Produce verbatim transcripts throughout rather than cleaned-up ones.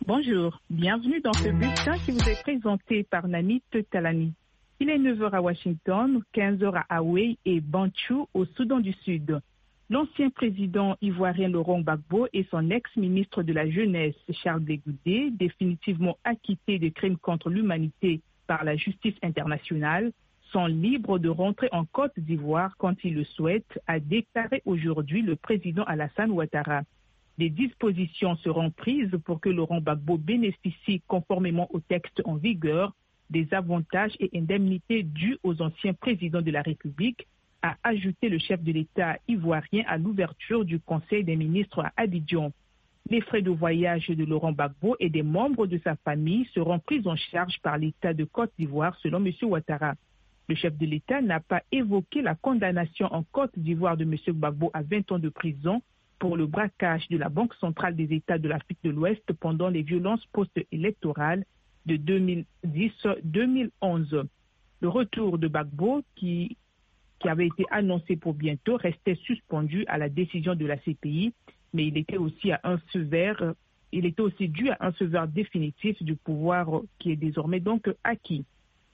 Bonjour, bienvenue dans ce bulletin qui vous est présenté par Namit Talani. Il est neuf heures à Washington, quinze heures à Hawei et Banchou au Soudan du Sud. L'ancien président ivoirien Laurent Gbagbo et son ex-ministre de la Jeunesse Charles Blé Goudé, définitivement acquittés de crimes contre l'humanité par la justice internationale, sont libres de rentrer en Côte d'Ivoire quand ils le souhaitent, a déclaré aujourd'hui le président Alassane Ouattara. Des dispositions seront prises pour que Laurent Gbagbo bénéficie, conformément au texte en vigueur, des avantages et indemnités dus aux anciens présidents de la République, a ajouté le chef de l'État ivoirien à l'ouverture du Conseil des ministres à Abidjan. Les frais de voyage de Laurent Gbagbo et des membres de sa famille seront pris en charge par l'État de Côte d'Ivoire, selon M. Ouattara. Le chef de l'État n'a pas évoqué la condamnation en Côte d'Ivoire de M. Gbagbo à vingt ans de prison pour le braquage de la Banque centrale des États de l'Afrique de l'Ouest pendant les violences post-électorales de deux mille dix à deux mille onze. Le retour de Gbagbo, qui, qui avait été annoncé pour bientôt, restait suspendu à la décision de la C P I, mais il était aussi à un feu vert, il était aussi dû à un feu vert définitif du pouvoir qui est désormais donc acquis.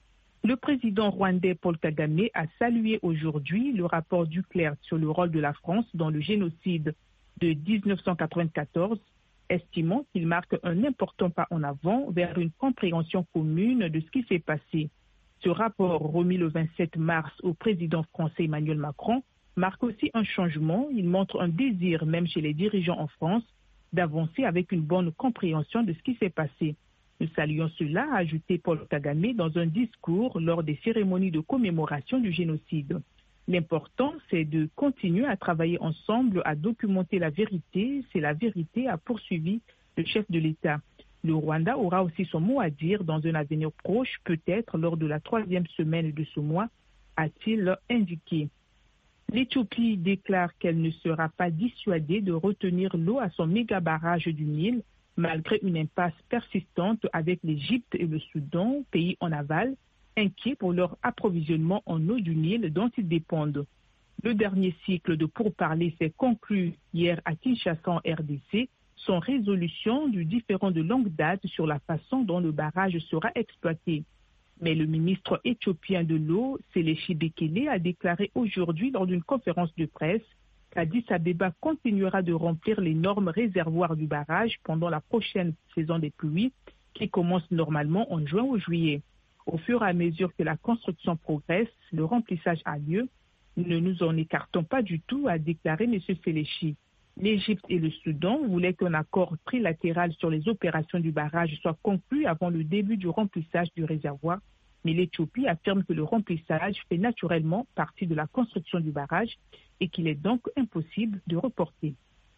Le président rwandais Paul Kagame a salué aujourd'hui le rapport du Clerc sur le rôle de la France dans le génocide de dix-neuf cent quatre-vingt-quatorze, estimant qu'il marque un important pas en avant vers une compréhension commune de ce qui s'est passé. Ce rapport, remis le vingt-sept mars au président français Emmanuel Macron, marque aussi un changement. Il montre un désir, même chez les dirigeants en France, d'avancer avec une bonne compréhension de ce qui s'est passé. Nous saluons cela, a ajouté Paul Kagame dans un discours lors des cérémonies de commémoration du génocide. L'important, c'est de continuer à travailler ensemble, à documenter la vérité. C'est la vérité, a poursuivi le chef de l'État. Le Rwanda aura aussi son mot à dire dans un avenir proche, peut-être lors de la troisième semaine de ce mois, a-t-il indiqué. L'Éthiopie déclare qu'elle ne sera pas dissuadée de retenir l'eau à son méga barrage du Nil, malgré une impasse persistante avec l'Égypte et le Soudan, pays en aval, inquiets pour leur approvisionnement en eau du Nil dont ils dépendent. Le dernier cycle de pourparlers s'est conclu hier à Kinshasa en R D C, sans résolution du différend de longue date sur la façon dont le barrage sera exploité. Mais le ministre éthiopien de l'eau, Selechi Bekele, a déclaré aujourd'hui lors d'une conférence de presse qu'Addis Abeba continuera de remplir les normes réservoirs du barrage pendant la prochaine saison des pluies qui commence normalement en juin ou juillet. Au fur et à mesure que la construction progresse, le remplissage a lieu. Ne nous en écartons pas du tout, a déclaré M. Selechi. L'Égypte et le Soudan voulaient qu'un accord trilatéral sur les opérations du barrage soit conclu avant le début du remplissage du réservoir, mais l'Éthiopie affirme que le remplissage fait naturellement partie de la construction du barrage et qu'il est donc impossible de reporter.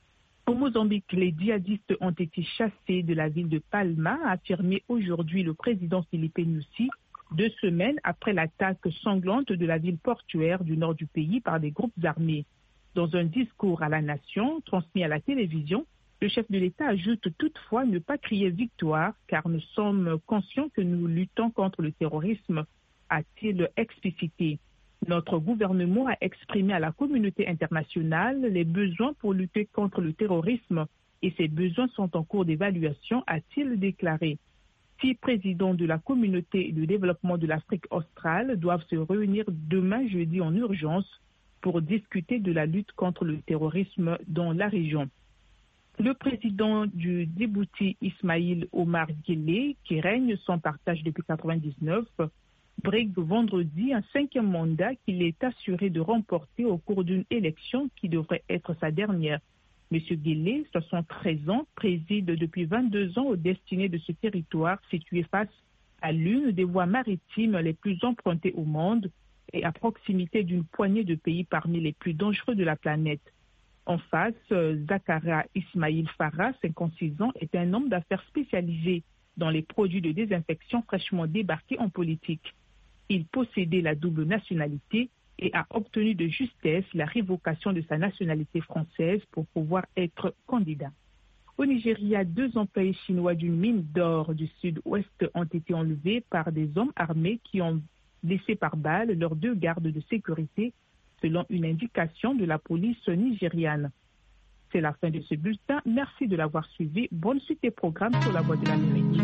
Au Mozambique, les djihadistes ont été chassés de la ville de Palma, a affirmé aujourd'hui le président Filipe Nyusi, deux semaines après l'attaque sanglante de la ville portuaire du nord du pays par des groupes armés. Dans un discours à la nation, transmis à la télévision, le chef de l'État ajoute toutefois ne pas crier victoire, car nous sommes conscients que nous luttons contre le terrorisme, a-t-il explicité. Notre gouvernement a exprimé à la communauté internationale les besoins pour lutter contre le terrorisme et ces besoins sont en cours d'évaluation, a-t-il déclaré. Six présidents de la communauté de développement de l'Afrique australe doivent se réunir demain jeudi en urgence pour discuter de la lutte contre le terrorisme dans la région. Le président du Djibouti, Ismaïl Omar Guelleh, qui règne sans partage depuis mille neuf cent quatre-vingt-dix-neuf, brigue vendredi un cinquième mandat qu'il est assuré de remporter au cours d'une élection qui devrait être sa dernière. M. Guelleh, soixante-treize ans, préside depuis vingt-deux ans aux destinées de ce territoire situé face à l'une des voies maritimes les plus empruntées au monde et à proximité d'une poignée de pays parmi les plus dangereux de la planète. En face, Zakaria Ismail Farah, cinquante-six ans, est un homme d'affaires spécialisé dans les produits de désinfection fraîchement débarqué en politique. Il possédait la double nationalité et a obtenu de justesse la révocation de sa nationalité française pour pouvoir être candidat. Au Nigeria, deux employés chinois d'une mine d'or du sud-ouest ont été enlevés par des hommes armés qui ont blessé par balle leurs deux gardes de sécurité, selon une indication de la police nigériane. C'est la fin de ce bulletin. Merci de l'avoir suivi. Bonne suite des programmes sur la Voix de l'Amérique.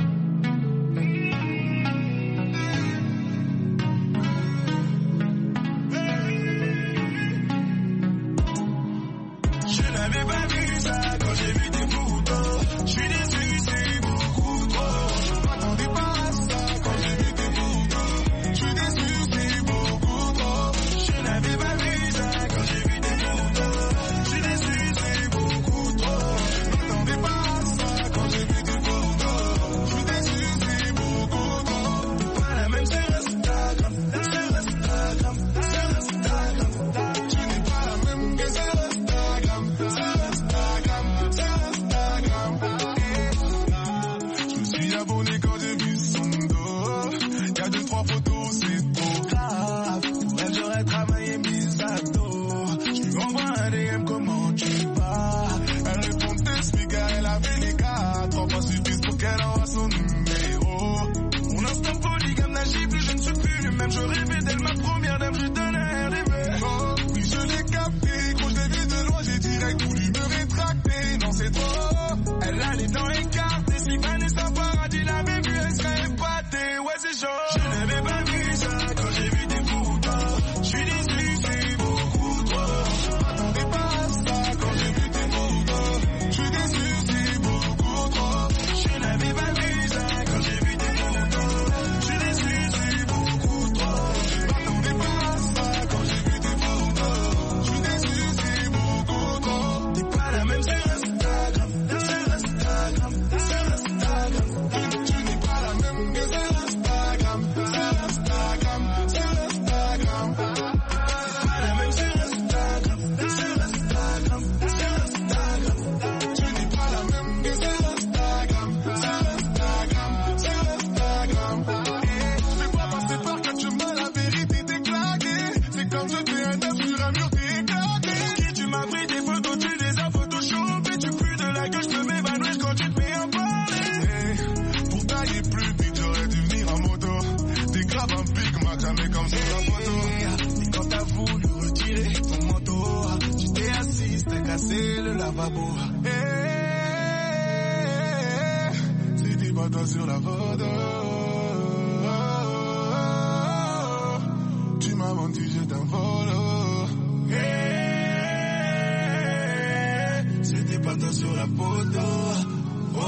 Je n'avais pas vu ça quand j'ai vu tes photos. Je suis déçu, c'est beaucoup trop. Je m'attendais pas à ça quand j'ai vu tes photos. Je suis déçu, c'est beaucoup trop. Je n'avais pas vu ça quand j'ai vu tes photos. Je suis déçu, c'est beaucoup trop. Je m'attendais pas à ça quand j'ai vu tes photos. Je suis déçu, c'est beaucoup trop. T'es pas la même sur Instagram, sur Instagram, sur Instagram. Tu n'es pas la même que sur Instagram. Je me suis abonné quand j'ai vu son dos. Y'a deux, trois photos, c'est trop grave. Pour elle, j'aurais travaillé mes abdos. Je lui envoie un D M, comment tu vas? Elle répond, t'explique, elle avait les gars. Trois fois suffisent pour qu'elle envoie son numéro. Mon instinct polygame n'agit plus, je ne suis plus le même. Je rêvais d'elle, ma première dame, je donnais un rêve. Oh, puis je l'ai capté, gros, je l'ai vu de loin, j'ai direct voulu me rétracter. Non, c'est trop. Elle a les dents écartées. Si Vanessa Paradis l'avait vu, elle serait épatée. Ouais, c'est chaud. Je n'avais pas vu ça quand j'ai vu tes photos. Je suis déçu, c'est beaucoup trop. Je m'attendais pas à ça quand j'ai vu tes photos. Je suis déçu, c'est beaucoup trop. Je n'avais pas vu ça quand j'ai vu tes photos. Je suis déçu, c'est beaucoup trop. Je m'attendais pas à ça quand j'ai vu tes photos. Je suis déçu, c'est beaucoup trop. T'es pas la même sur Instagram, sur Instagram, sur Instagram. Tu n'es pas la même que sur Instagram, sur Instagram, sur Instagram. T'es pas la même sur Instagram, sur Instagram, sur Instagram. Tu n'es pas la même que sur Instagram, sur Instagram, sur Instagram. Je vais pas passer par quatre chemins, la vérité t'es claquée. C'est comme jeter un œuf sur un mur, t'es éclaté. Si tu m'as pris des photos, tu les as photoshopées. Tu pues de la gueule, je peux m'évanouir quand tu te mets en parler. Pour tailler plus vite, j'aurais dû venir en moto. T'es grave un big Mac, jamais comme sur la photo. Et quand t'as voulu retirer ton manteau, tu t'es assis, t'as cassé le lavabo. Eh, c'était pas toi sur la photo. Tu m'as menti, je t'envole. Eh, c'était pas toi sur la photo. Oh,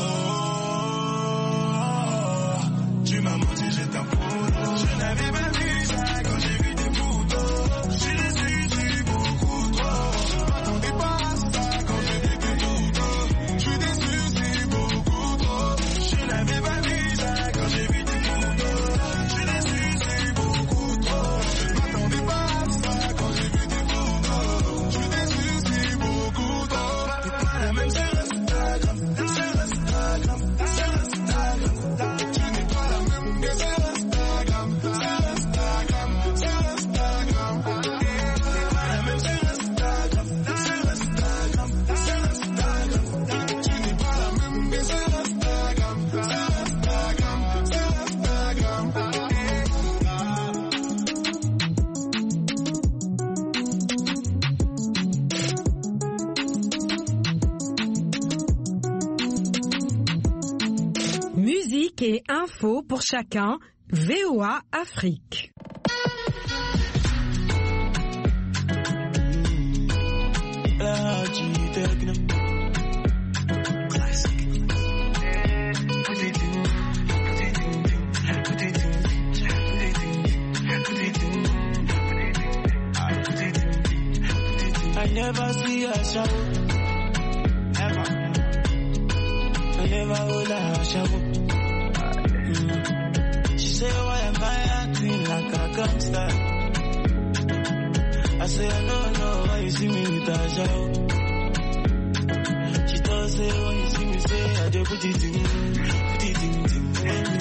tu m'as menti, je t'envole. Je n'avais pas vu ça quand j'ai vu tes photos. Je suis déçu, c'est beaucoup trop. Je m'attendais pas à ça quand j'ai vu tes photos. Je suis déçu, c'est beaucoup trop. Je n'avais pas vu ça quand j'ai vu tes photos. Je suis déçu, c'est beaucoup trop. Je m'attendais pas à ça quand j'ai vu tes photos. Je suis déçu, c'est beaucoup trop. T'es pas la même sur Instagram, sur Instagram, sur Instagram. Tu n'es pas la même que sur Instagram, sur Instagram, sur Instagram. T'es pas la même sur Instagram, sur Instagram, sur Instagram. Tu n'es pas la même que sur Instagram, sur Instagram, sur Instagram. Musique et info pour chacun, V O A Afrique. I never see her shout. Ever. I never hold her shout. Mm. She say, why am I acting like a gangster? I say, I don't know why you see me with a shout. She does say, when you see me say, I just put it in, put it in, put it in.